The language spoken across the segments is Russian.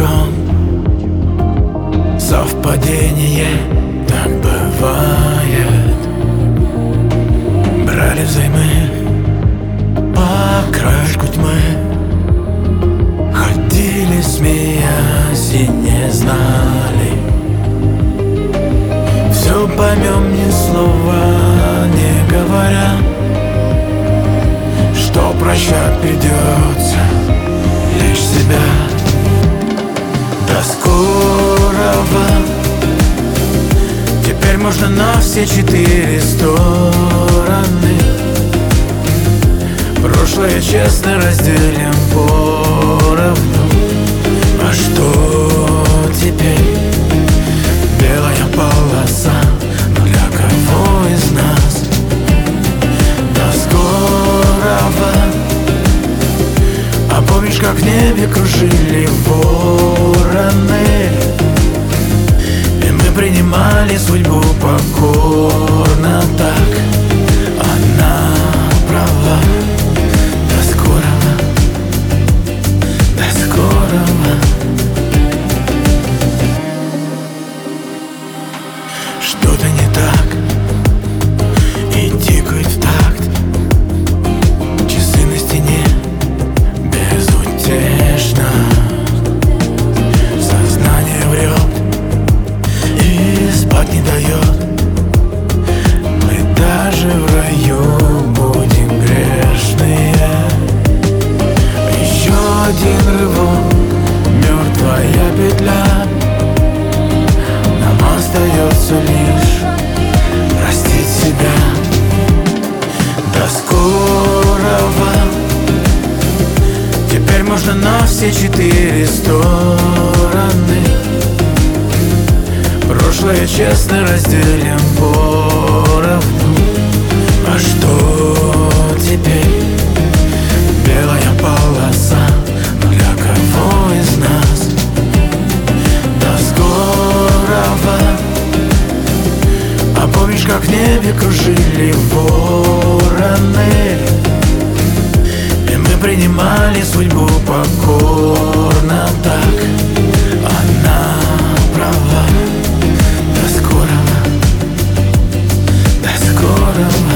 чем. Совпадение, так бывает. Брали взаймы по краешку тьмы, ходили, смеясь, и не знали. Все поймем, ни слова не говоря, что прощать придется лишь себя. До скорого, теперь можно на все четыре стороны. Прошлое честно разделим поровну. А что теперь? Белая полоса, но для кого из нас? До скорого. А помнишь, как в небе кружили вороны, и мы принимали судьбу покорно так? Она права. До скорого, до скорого. Что-то не так, и тикают в такт часы на стене безутешно. Сознание врет и спать не дает. Мы даже в раю будем грешные. Еще один рывок, мертвая петля. Нам остается лишь простить себя. До скорого, теперь можно на все четыре стороны. Прошлое честно разделим поровну. А что теперь? Белая полоса, но для кого из нас? До скорого. А помнишь, как в небе кружили вороны, и мы принимали судьбу покорно так? Она права. До скорого, до скорого.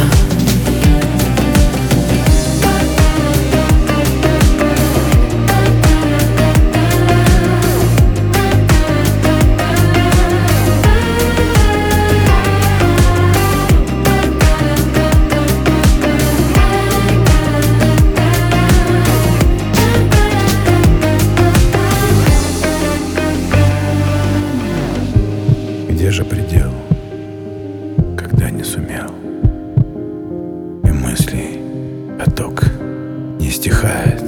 Где же предел, когда не сумел, и мыслей поток не стихает?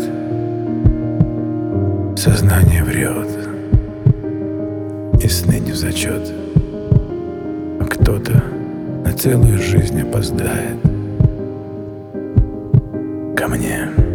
Сознание врет, и сны не в зачет, а кто-то на целую жизнь опоздает ко мне.